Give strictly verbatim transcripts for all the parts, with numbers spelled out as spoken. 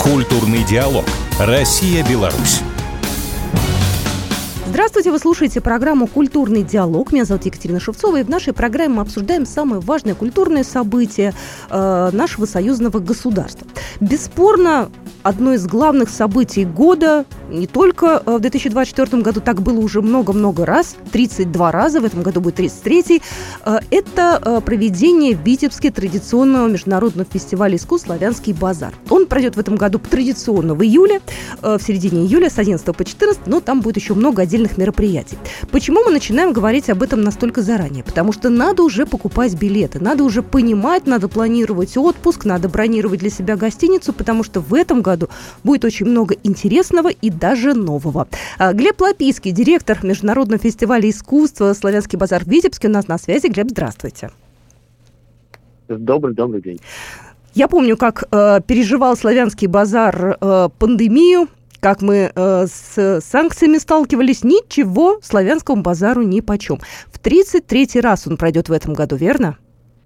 Культурный диалог. Россия-Беларусь. Здравствуйте, вы слушаете программу «Культурный диалог». Меня зовут Екатерина Шевцова, и в нашей программе мы обсуждаем самые важные культурные события э, нашего союзного государства. Бесспорно, одно из главных событий года, не только в две тысячи двадцать четвёртом году, так было уже много-много раз, тридцать два раза, в этом году будет тридцать третий, э, это э, проведение в Витебске традиционного международного фестиваля искусств «Славянский базар». Он пройдет в этом году традиционно в июле, э, в середине июля, с одиннадцатого по четырнадцатое, но там будет еще много отдельных мероприятий. Почему мы начинаем говорить об этом настолько заранее? Потому что надо уже покупать билеты, надо уже понимать, надо планировать отпуск, надо бронировать для себя гостиницу, потому что в этом году будет очень много интересного и даже нового. Глеб Лапийский, директор Международного фестиваля искусства «Славянский базар» в Витебске, у нас на связи. Глеб, здравствуйте. Добрый, добрый день. Я помню, как э, переживал «Славянский базар» э, пандемию, как мы э, с санкциями сталкивались, ничего «Славянскому базару нипочем». В тридцать третий раз он пройдет в этом году, верно?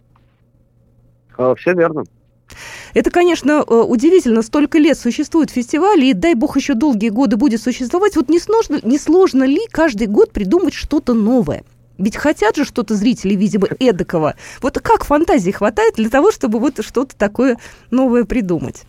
А, все верно. Это, конечно, удивительно. Столько лет существует фестиваль, и, дай бог, еще долгие годы будет существовать. Вот не сложно, не сложно ли каждый год придумать что-то новое? Ведь хотят же что-то зрители, видимо, эдакого. Вот как фантазии хватает для того, чтобы вот что-то такое новое придумать?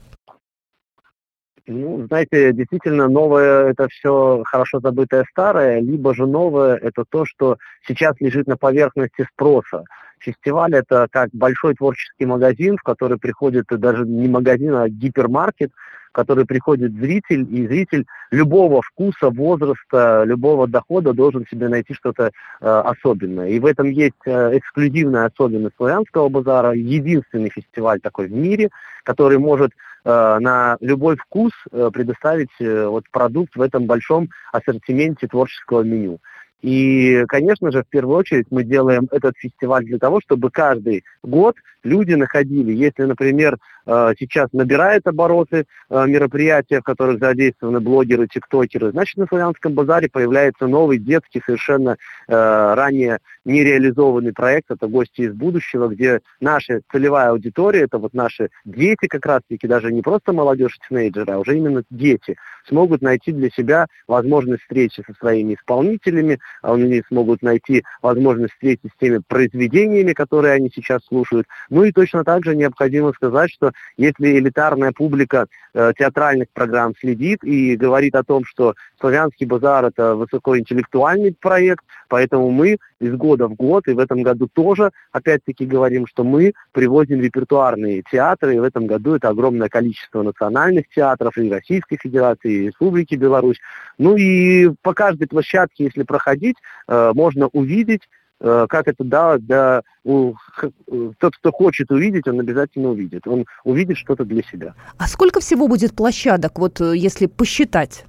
Ну, знаете, действительно, новое – это все хорошо забытое старое, либо же новое – это то, что сейчас лежит на поверхности спроса. Фестиваль – это как большой творческий магазин, в который приходит даже не магазин, а гипермаркет, в который приходит зритель, и зритель любого вкуса, возраста, любого дохода должен себе найти что-то э, особенное. И в этом есть э, эксклюзивная особенность Славянского базара, единственный фестиваль такой в мире, который может э, на любой вкус э, предоставить э, вот, продукт в этом большом ассортименте творческого меню. И, конечно же, в первую очередь мы делаем этот фестиваль для того, чтобы каждый год люди находили, если, например, сейчас набирает обороты мероприятия, в которых задействованы блогеры, тиктокеры, значит, на Славянском базаре появляется новый детский, совершенно ранее нереализованный проект, это «Гости из будущего», где наша целевая аудитория, это вот наши дети как раз-таки, даже не просто молодежь, тинейджеры, а уже именно дети, смогут найти для себя возможность встречи со своими исполнителями, они смогут найти возможность встречи с теми произведениями, которые они сейчас слушают. Ну и точно так же необходимо сказать, что если элитарная публика э, театральных программ следит и говорит о том, что «Славянский базар» — это высокоинтеллектуальный проект, поэтому мы из года в год, и в этом году тоже, опять-таки, говорим, что мы привозим репертуарные театры, и в этом году это огромное количество национальных театров и Российской Федерации, и Республики Беларусь. Ну и по каждой площадке, если проходить, э, можно увидеть, э, как это, да, да, у, тот, кто хочет увидеть, он обязательно увидит. Он увидит что-то для себя. А сколько всего будет площадок, вот если посчитать?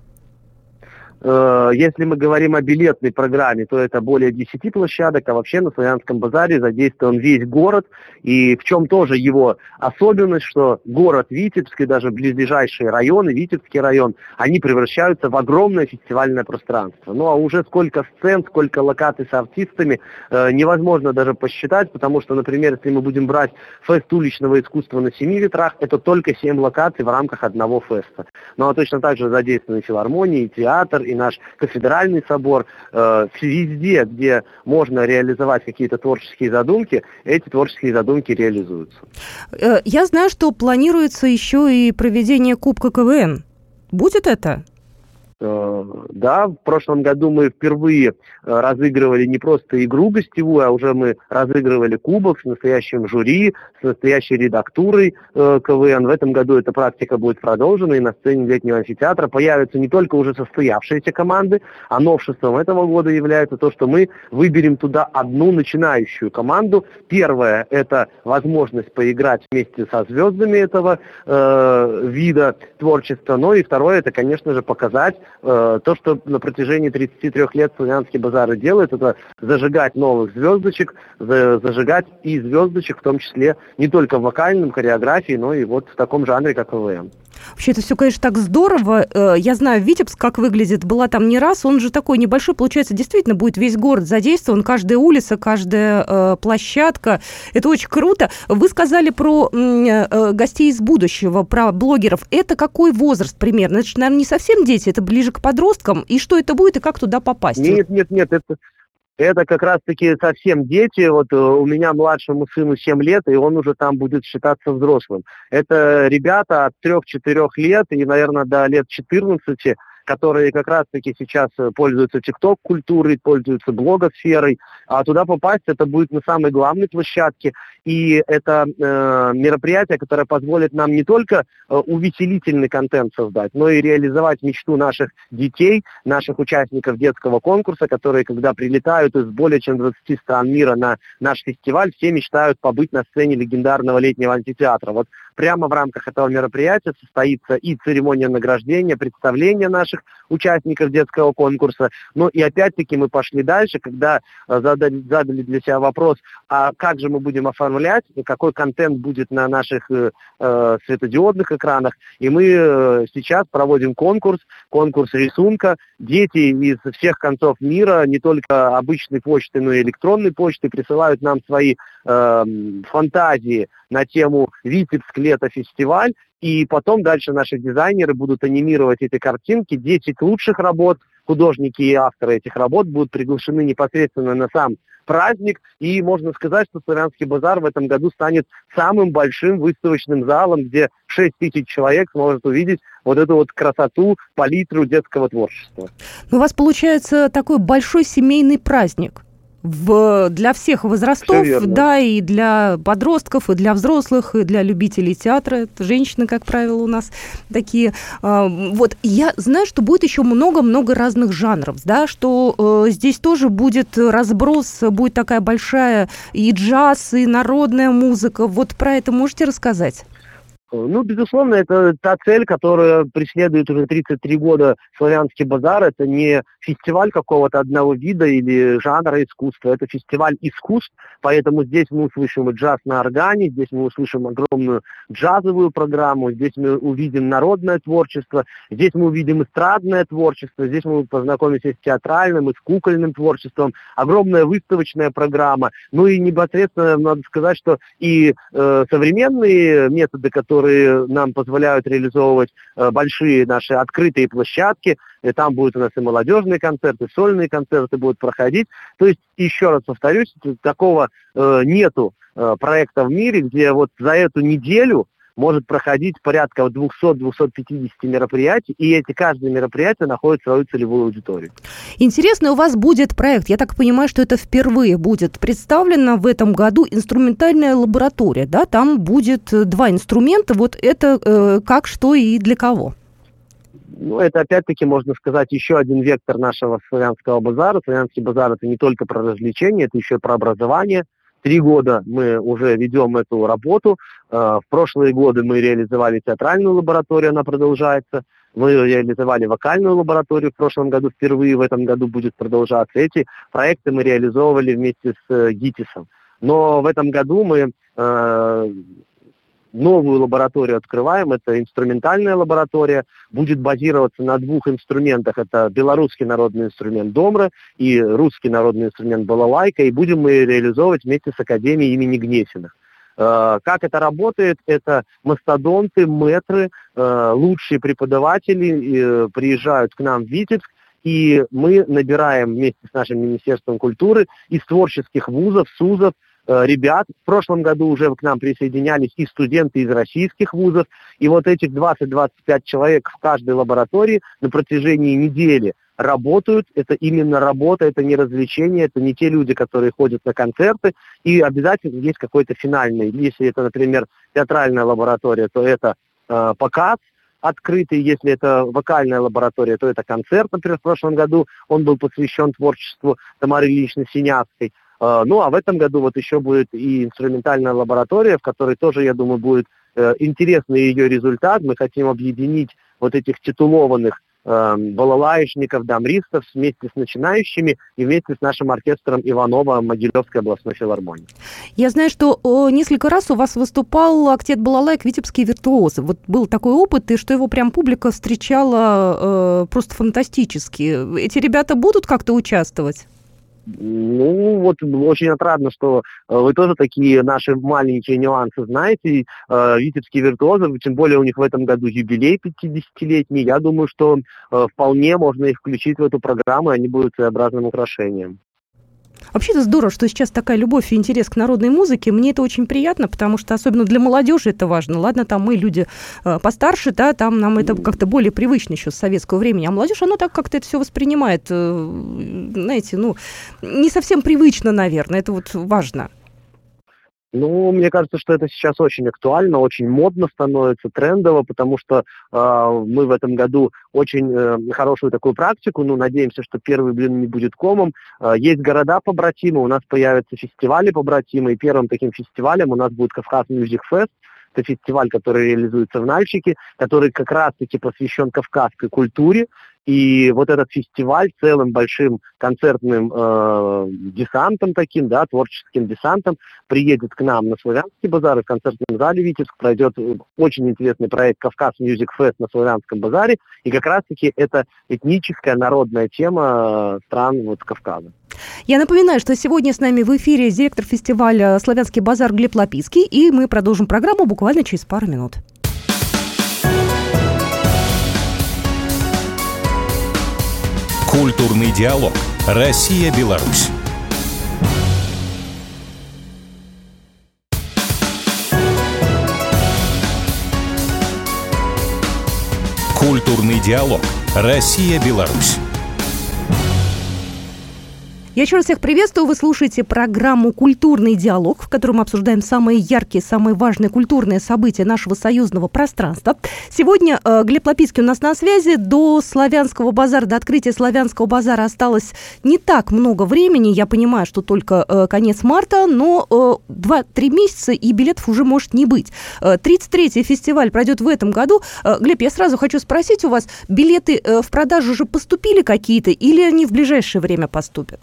Если мы говорим о билетной программе, то это более десяти площадок, а вообще на Славянском базаре задействован весь город. И в чем тоже его особенность, что город Витебск и даже близлежащие районы, Витебский район, они превращаются в огромное фестивальное пространство. Ну а уже сколько сцен, сколько локаций с артистами э, невозможно даже посчитать, потому что, например, если мы будем брать фест уличного искусства на семи ветрах, это только семь локаций в рамках одного феста. Ну а точно так же задействованы филармонии, театр, и наш кафедральный собор, э, везде, где можно реализовать какие-то творческие задумки, эти творческие задумки реализуются. Я знаю, что планируется еще и проведение Кубка КВН. Будет это? Да, в прошлом году мы впервые разыгрывали не просто игру гостевую, а уже мы разыгрывали кубок с настоящим жюри, с настоящей редактурой КВН. В этом году эта практика будет продолжена, и на сцене летнего амфитеатра появятся не только уже состоявшиеся команды, а новшеством этого года является то, что мы выберем туда одну начинающую команду. Первое – это возможность поиграть вместе со звездами этого э, вида творчества. Ну и второе – это, конечно же, показать то, что на протяжении тридцати трёх лет Славянский базар делает, это зажигать новых звездочек, зажигать и звездочек, в том числе не только в вокальном, хореографии, но и вот в таком жанре, как КВН. Вообще, это все, конечно, так здорово. Я знаю, Витебск, как выглядит, была там не раз. Он же такой небольшой, получается, действительно будет весь город задействован, каждая улица, каждая э, площадка. Это очень круто. Вы сказали про э, гостей из будущего, про блогеров. Это какой возраст примерно? Это же, наверное, не совсем дети, это ближе к подросткам. И что это будет, и как туда попасть? Нет, нет, нет, это... Это как раз-таки совсем дети. Вот у меня младшему сыну семь лет, и он уже там будет считаться взрослым. Это ребята от трёх-четырёх лет и, наверное, до лет четырнадцати, которые как раз-таки сейчас пользуются тикток-культурой, пользуются блогосферой. А туда попасть это будет на самой главной площадке. И это э, мероприятие, которое позволит нам не только э, увеселительный контент создать, но и реализовать мечту наших детей, наших участников детского конкурса, которые, когда прилетают из более чем двадцати стран мира на наш фестиваль, все мечтают побыть на сцене легендарного летнего амфитеатра. Вот прямо в рамках этого мероприятия состоится и церемония награждения, представление наших участников детского конкурса. Ну и опять-таки мы пошли дальше, когда э, задали, задали для себя вопрос, а как же мы будем оформлять, какой контент будет на наших э, э, светодиодных экранах. И мы э, сейчас проводим конкурс, конкурс рисунка. Дети из всех концов мира, не только обычной почты, но и электронной почты, присылают нам свои э, фантазии на тему «Витебск лето фестиваль». И потом дальше наши дизайнеры будут анимировать эти картинки. десять лучших работ, художники и авторы этих работ будут приглашены непосредственно на сам праздник. И можно сказать, что Славянский базар в этом году станет самым большим выставочным залом, где шесть тысяч человек сможет увидеть вот эту вот красоту, палитру детского творчества. У вас получается такой большой семейный праздник. В, для всех возрастов, да, и для подростков, и для взрослых, и для любителей театра. Это женщины, как правило, у нас такие. Вот, я знаю, что будет еще много-много разных жанров, да, что э, здесь тоже будет разброс, будет такая большая и джаз, и народная музыка. Вот про это можете рассказать? Ну, безусловно, это та цель, которую преследует уже тридцать три года Славянский базар. Это не фестиваль какого-то одного вида или жанра искусства, это фестиваль искусств, поэтому здесь мы услышим и джаз на органе, здесь мы услышим огромную джазовую программу, здесь мы увидим народное творчество, здесь мы увидим эстрадное творчество, здесь мы познакомимся с театральным и с кукольным творчеством, огромная выставочная программа. Ну и непосредственно надо сказать, что и э, современные методы, которые которые нам позволяют реализовывать э, большие наши открытые площадки. И там будут у нас и молодежные концерты, сольные концерты будут проходить. То есть, еще раз повторюсь, такого э, нету э, проекта в мире, где вот за эту неделю может проходить порядка двести-двести пятьдесят мероприятий, и эти каждое мероприятие находит свою целевую аудиторию. Интересно, у вас будет проект, я так понимаю, что это впервые будет представлена в этом году инструментальная лаборатория, да? Там будет два инструмента, вот это э, как, что и для кого? Ну, это опять-таки, можно сказать, еще один вектор нашего Славянского базара. Славянский базар – это не только про развлечения, это еще и про образование. Три года мы уже ведем эту работу. В прошлые годы мы реализовали театральную лабораторию, она продолжается. Мы реализовали вокальную лабораторию в прошлом году, впервые в этом году будет продолжаться. Эти проекты мы реализовывали вместе с ГИТИСом. Но в этом году мы э, новую лабораторию открываем. Это инструментальная лаборатория. Будет базироваться на двух инструментах. Это белорусский народный инструмент домра и русский народный инструмент балалайка. И будем мы реализовывать вместе с Академией имени Гнесиных. Как это работает? Это мастодонты, мэтры, лучшие преподаватели приезжают к нам в Витебск, и мы набираем вместе с нашим Министерством культуры из творческих вузов, СУЗов ребят. В прошлом году уже к нам присоединялись и студенты из российских вузов, и вот этих двадцать-двадцать пять человек в каждой лаборатории на протяжении недели работают, это именно работа, это не развлечение, это не те люди, которые ходят на концерты, и обязательно есть какой-то финальный. Если это, например, театральная лаборатория, то это э, показ открытый, если это вокальная лаборатория, то это концерт, например, в прошлом году он был посвящен творчеству Тамары Ильиничны Синявской. Э, ну, а в этом году вот еще будет и инструментальная лаборатория, в которой тоже, я думаю, будет э, интересный ее результат. Мы хотим объединить вот этих титулованных э, балалаечников, дамристов вместе с начинающими и вместе с нашим оркестром Иванова Могилевской областной филармонии. Я знаю, что о, несколько раз у вас выступал октет балалаек «Витебские виртуозы». Вот был такой опыт, и что его прям публика встречала э, просто фантастически. Эти ребята будут как-то участвовать? Ну, вот очень отрадно, что э, вы тоже такие наши маленькие нюансы знаете. Э, Витебские виртуозы, тем более у них в этом году юбилей пятидесятилетний. Я думаю, что э, вполне можно их включить в эту программу, и они будут своеобразным украшением. Вообще-то здорово, что сейчас такая любовь и интерес к народной музыке. Мне это очень приятно, потому что особенно для молодежи это важно. Ладно, там мы люди э, постарше, да, там нам это как-то более привычно еще с советского времени. А молодежь, она так как-то это все воспринимает, э, знаете, ну, не совсем привычно, наверное. Это вот важно. Ну, мне кажется, что это сейчас очень актуально, очень модно становится, трендово, потому что э, мы в этом году очень э, хорошую такую практику, ну, надеемся, что первый блин не будет комом. Э, есть города побратимы, у нас появятся фестивали побратимы, и первым таким фестивалем у нас будет Кавказ Music Fest. Это фестиваль, который реализуется в Нальчике, который как раз-таки посвящен кавказской культуре. И вот этот фестиваль целым большим концертным э, десантом таким, да, творческим десантом, приедет к нам на Славянский базар, и в концертном зале Витебск пройдет очень интересный проект «Кавказ Music Fest» на Славянском базаре. И как раз-таки это этническая народная тема стран вот, Кавказа. Я напоминаю, что сегодня с нами в эфире директор фестиваля «Славянский базар» Глеб Лапицкий, и мы продолжим программу буквально через пару минут. Культурный диалог. Россия-Беларусь. Культурный диалог. Россия-Беларусь. Я еще раз всех приветствую. Вы слушаете программу «Культурный диалог», в которой мы обсуждаем самые яркие, самые важные культурные события нашего союзного пространства. Сегодня э, Глеб Лапицкий у нас на связи. До Славянского базара, до открытия Славянского базара осталось не так много времени. Я понимаю, что только э, конец марта, но э, два-три месяца, и билетов уже может не быть. Э, тридцать третий фестиваль пройдет в этом году. Э, Глеб, я сразу хочу спросить у вас, билеты э, в продажу уже поступили какие-то или они в ближайшее время поступят?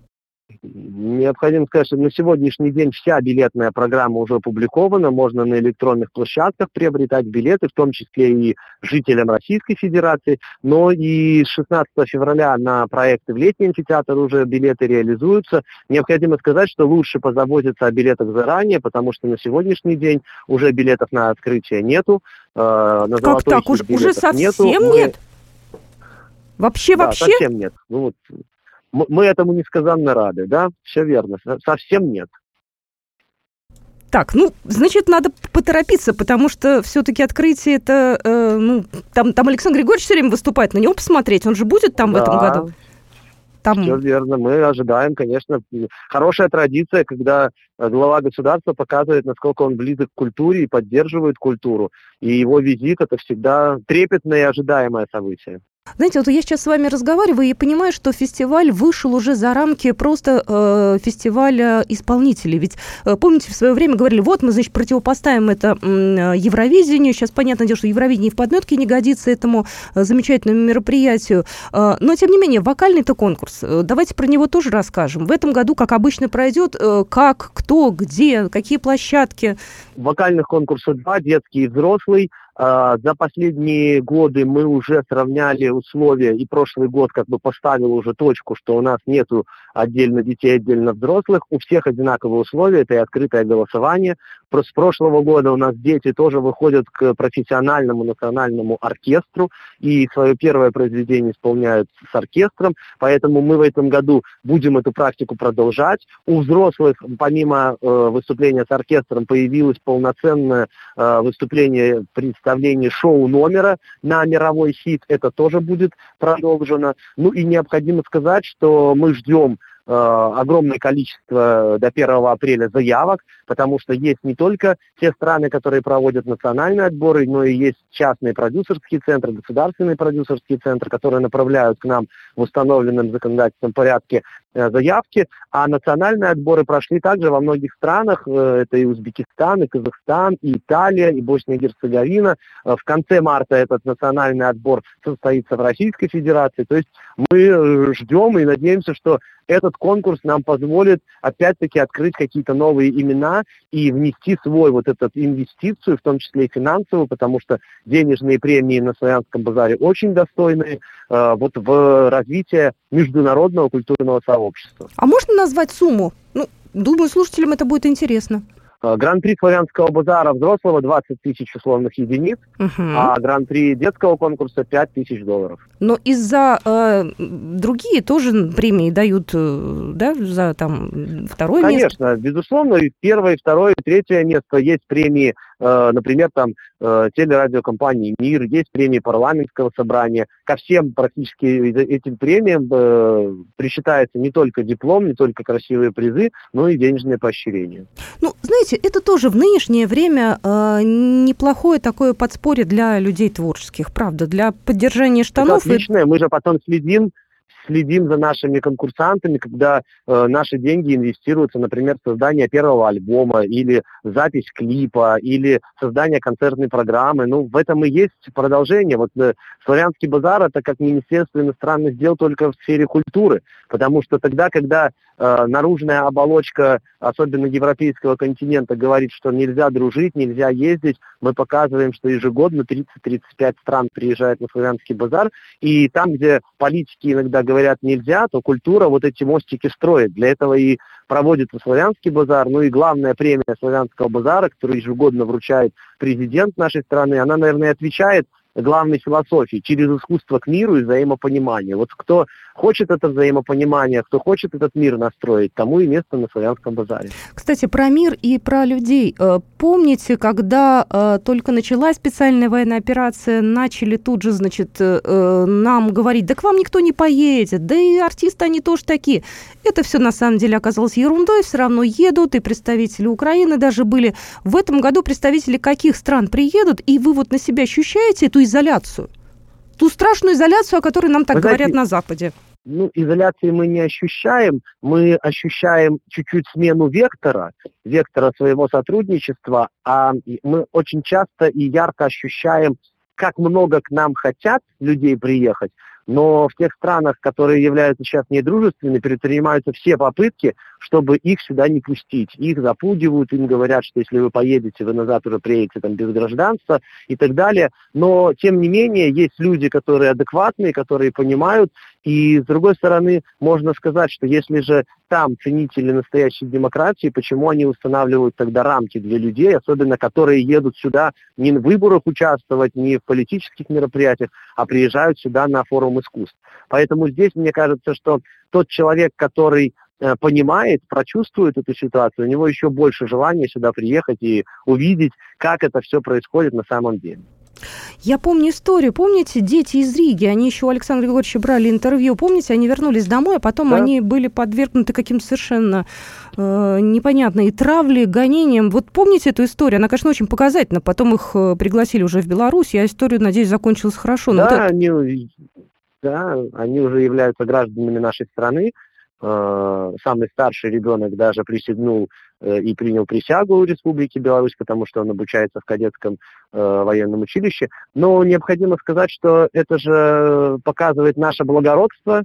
Необходимо сказать, что на сегодняшний день вся билетная программа уже опубликована, можно на электронных площадках приобретать билеты, в том числе и жителям Российской Федерации, но и с шестнадцатого февраля на проекты в летний амфитеатр уже билеты реализуются. Необходимо сказать, что лучше позаботиться о билетах заранее, потому что на сегодняшний день уже билетов на открытие нету. Э, на как так? Уж, уже совсем нету. нет? Мы... Вообще, да, вообще? совсем нет. Ну, вот. Мы этому несказанно рады, да? Все верно, совсем нет. Так, ну, значит, надо поторопиться, потому что все-таки открытие это, э, ну, там, там Александр Григорьевич все время выступает, на него посмотреть, он же будет там да, в этом году? Там... Все верно, мы ожидаем, конечно, хорошая традиция, когда глава государства показывает, насколько он близок к культуре и поддерживает культуру, и его визит это всегда трепетное и ожидаемое событие. Знаете, вот я сейчас с вами разговариваю и понимаю, что фестиваль вышел уже за рамки просто э, фестиваля исполнителей. Ведь, э, помните, в свое время говорили, вот мы, значит, противопоставим это э, Евровидению. Сейчас, понятное дело, что Евровидение в подметке не годится этому э, замечательному мероприятию. Э, но, тем не менее, вокальный-то конкурс. Э, давайте про него тоже расскажем. В этом году, как обычно, пройдет, э, как, кто, где, какие площадки. Вокальных конкурсов два, детский и взрослый. За последние годы мы уже сравняли условия, и прошлый год как бы поставил уже точку, что у нас нету отдельно детей, отдельно взрослых. У всех одинаковые условия, это и открытое голосование. С прошлого года у нас дети тоже выходят к профессиональному национальному оркестру и свое первое произведение исполняют с оркестром, поэтому мы в этом году будем эту практику продолжать. У взрослых, помимо э, выступления с оркестром, появилось полноценное э, выступление представителей шоу номера на мировой хит, это тоже будет продолжено. Ну и необходимо сказать, что мы ждем э, огромное количество до первого апреля заявок, потому что есть не только те страны, которые проводят национальные отборы, но и есть частные продюсерские центры, государственные продюсерские центры, которые направляют к нам в установленном законодательном порядке заявки, а национальные отборы прошли также во многих странах, это и Узбекистан, и Казахстан, и Италия, и Босния и Герцеговина. В конце марта этот национальный отбор состоится в Российской Федерации, то есть мы ждем и надеемся, что этот конкурс нам позволит опять-таки открыть какие-то новые имена и внести свой вот этот инвестицию, в том числе и финансовую, потому что денежные премии на Славянском базаре очень достойные, э, вот в развитие международного культурного сообщества. А можно назвать сумму? Ну, думаю, слушателям это будет интересно. Гран-при Славянского базара взрослого двадцать тысяч условных единиц, uh-huh. а гран-при детского конкурса пять тысяч долларов. Но из-за э, другие тоже премии дают, э, да, за там второе Конечно, место? Конечно, безусловно, и первое, и второе, и третье место. Есть премии, э, например, там э, телерадиокомпании «Мир», есть премии парламентского собрания. Ко всем практически этим премиям э, причитается не только диплом, не только красивые призы, но и денежное поощрение. Ну, знаете, это тоже в нынешнее время э, неплохое такое подспорье для людей творческих, правда, для поддержания штанов. Это отлично, и... мы же потом следим, следим за нашими конкурсантами, когда э, наши деньги инвестируются, например, в создание первого альбома, или запись клипа, или создание концертной программы. Ну, в этом и есть продолжение. Вот э, Славянский базар — это как Министерство иностранных дел только в сфере культуры, потому что тогда, когда э, наружная оболочка, особенно европейского континента, говорит, что нельзя дружить, нельзя ездить, мы показываем, что ежегодно тридцать-тридцать пять стран приезжают на Славянский базар, и там, где политики иногда говорят нельзя, то культура вот эти мостики строит. Для этого и проводится Славянский базар. Ну и главная премия Славянского базара, которую ежегодно вручает президент нашей страны, она, наверное, отвечает главной философии: через искусство к миру и взаимопонимание. Вот кто хочет это взаимопонимание, кто хочет этот мир настроить, тому и место на Славянском базаре. Кстати, про мир и про людей. Помните, когда только началась специальная военная операция, начали тут же, значит, нам говорить: да к вам никто не поедет, да и артисты они тоже такие. Это все на самом деле оказалось ерундой, все равно едут, и представители Украины даже были. В этом году представители каких стран приедут, и вы вот на себя ощущаете эту изоляцию? Ту страшную изоляцию, о которой нам так Вы говорят знаете, на Западе. Ну, изоляции мы не ощущаем, мы ощущаем чуть-чуть смену вектора, вектора своего сотрудничества, а мы очень часто и ярко ощущаем, как много к нам хотят людей приехать, но в тех странах, которые являются сейчас недружественными, предпринимаются все попытки, чтобы их сюда не пустить. Их запугивают, им говорят, что если вы поедете, вы назад уже приедете там, без гражданства и так далее. Но, тем не менее, есть люди, которые адекватные, которые понимают. И, с другой стороны, можно сказать, что если же там ценители настоящей демократии, почему они устанавливают тогда рамки для людей, особенно которые едут сюда не в выборах участвовать, не в политических мероприятиях, а приезжают сюда на форум искусств. Поэтому здесь, мне кажется, что тот человек, который э, понимает, прочувствует эту ситуацию, у него еще больше желания сюда приехать и увидеть, как это все происходит на самом деле. Я помню историю. Помните, дети из Риги, они еще у Александра Григорьевича брали интервью. Помните, они вернулись домой, а потом да. они были подвергнуты каким-то совершенно э, непонятной травле, гонениям. Вот помните эту историю? Она, конечно, очень показательна. Потом их пригласили уже в Беларусь. Я историю, надеюсь, закончилась хорошо. Да, вот это... они, да, они уже являются гражданами нашей страны. Самый старший ребенок даже присягнул и принял присягу Республики Беларусь, потому что он обучается в кадетском э, военном училище. Но необходимо сказать, что это же показывает наше благородство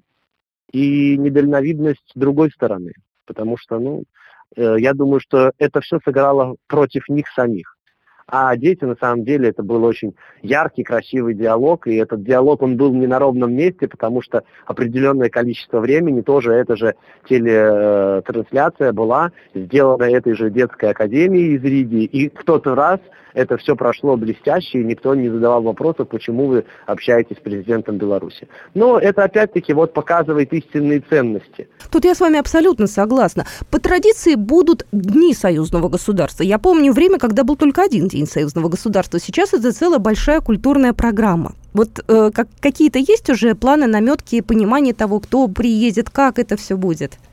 и недальновидность другой стороны. Потому что, ну, э, я думаю, что это все сыграло против них самих. А дети, на самом деле, это был очень яркий, красивый диалог, и этот диалог, он был не на ровном месте, потому что определенное количество времени тоже эта же телетрансляция была сделана этой же детской академией из Риги, и в тот раз это все прошло блестяще, и никто не задавал вопросов, почему вы общаетесь с президентом Беларуси. Но это, опять-таки, вот показывает истинные ценности. Тут я с вами абсолютно согласна. По традиции будут дни союзного государства. Я помню время, когда был только один день союзного государства. Сейчас это целая большая культурная программа. Вот э, как, какие-то есть уже планы, наметки, понимание того, кто приедет, как это все будет?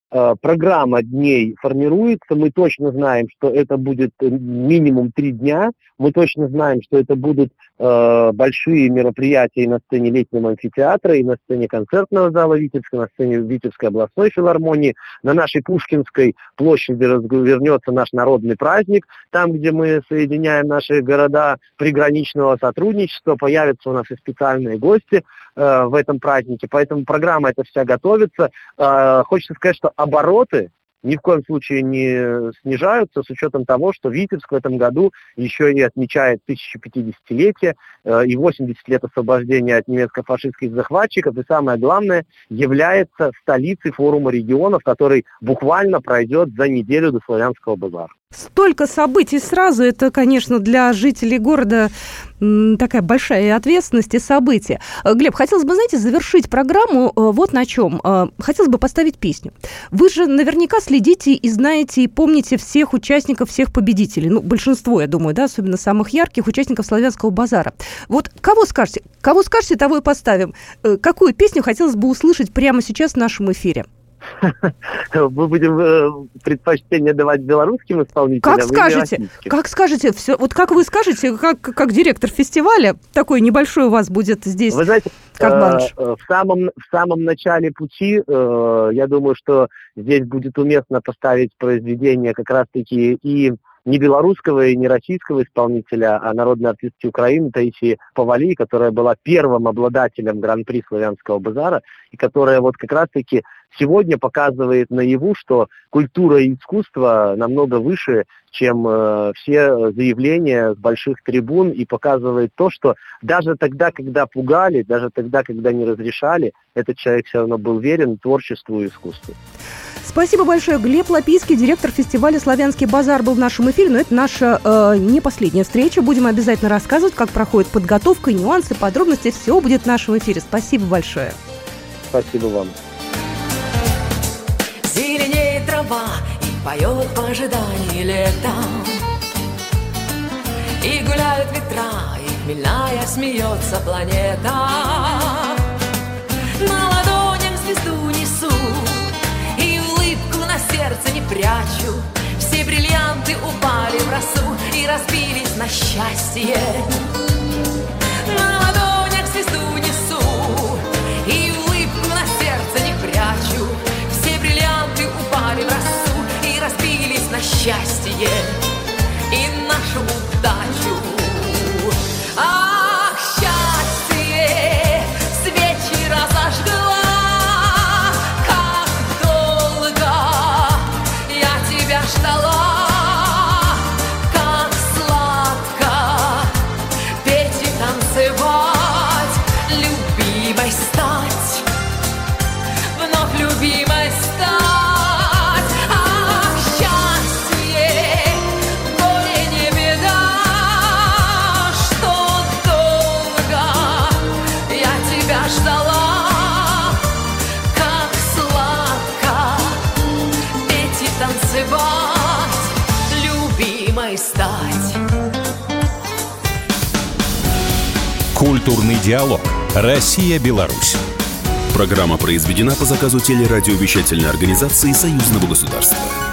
Программа дней формируется, мы точно знаем, что это будет минимум три дня, мы точно знаем, что это будут э, большие мероприятия и на сцене летнего амфитеатра, и на сцене концертного зала Витебска, на сцене Витебской областной филармонии. На нашей Пушкинской площади развернется наш народный праздник, там, где мы соединяем наши города приграничного сотрудничества, появятся у нас и специальные гости э, в этом празднике, поэтому программа эта вся готовится. Э, хочется сказать, что обороты ни в коем случае не снижаются с учетом того, что Витебск в этом году еще и отмечает тысяча пятидесятилетие э, и восемьдесят лет освобождения от немецко-фашистских захватчиков, и самое главное, является столицей форума регионов, который буквально пройдет за неделю до Славянского базара. Столько событий сразу, это, конечно, для жителей города такая большая ответственность и события. Глеб, хотелось бы, знаете, завершить программу вот на чем. Хотелось бы поставить песню. Вы же наверняка следите и знаете, и помните всех участников, всех победителей. Ну, большинство, я думаю, да, особенно самых ярких участников Славянского базара. Вот кого скажете? Кого скажете, того и поставим. Какую песню хотелось бы услышать прямо сейчас в нашем эфире? Мы будем э, предпочтение давать белорусским исполнителям. Как скажете, как скажете, все, вот как вы скажете, как, как директор фестиваля, такой небольшой у вас будет здесь. Вы знаете, карт-бланш. Э, в самом в самом начале пути, э, я думаю, что здесь будет уместно поставить произведение как раз-таки и не белорусского и не российского исполнителя, а народной артистки Украины Таисии Повалий, которая была первым обладателем гран-при Славянского базара, и которая вот как раз-таки сегодня показывает наяву, что культура и искусство намного выше, чем э, все заявления с больших трибун, и показывает то, что даже тогда, когда пугали, даже тогда, когда не разрешали, этот человек все равно был верен творчеству и искусству. Спасибо большое. Глеб Лапийский, директор фестиваля «Славянский базар», был в нашем эфире, но это наша э, не последняя встреча. Будем обязательно рассказывать, как проходит подготовка, и нюансы, подробности. Все будет в нашем эфире. Спасибо большое. Спасибо вам. Зеленеет трава и поет в ожидании лета, и гуляют ветра, и хмельная смеется планета. На ладонях звезду несу, и улыбку на сердце не прячу. Все бриллианты упали в росу и разбились на счастье. На ладонях звезду несу, и улыбку на сердце не прячу. Все бриллианты упали в росу и разбились на счастье и нашу удачу. Ах, счастье, свечи разожгла, как долго я тебя ждала, как сладко петь и танцевать, любимой стать, вновь любимой стать. Ах, счастье, горе не беда, что долго я тебя ждала, как сладко петь и танцевать, любимой стать. Культурный диалог. Россия-Беларусь. Программа произведена по заказу телерадиовещательной организации Союзного государства.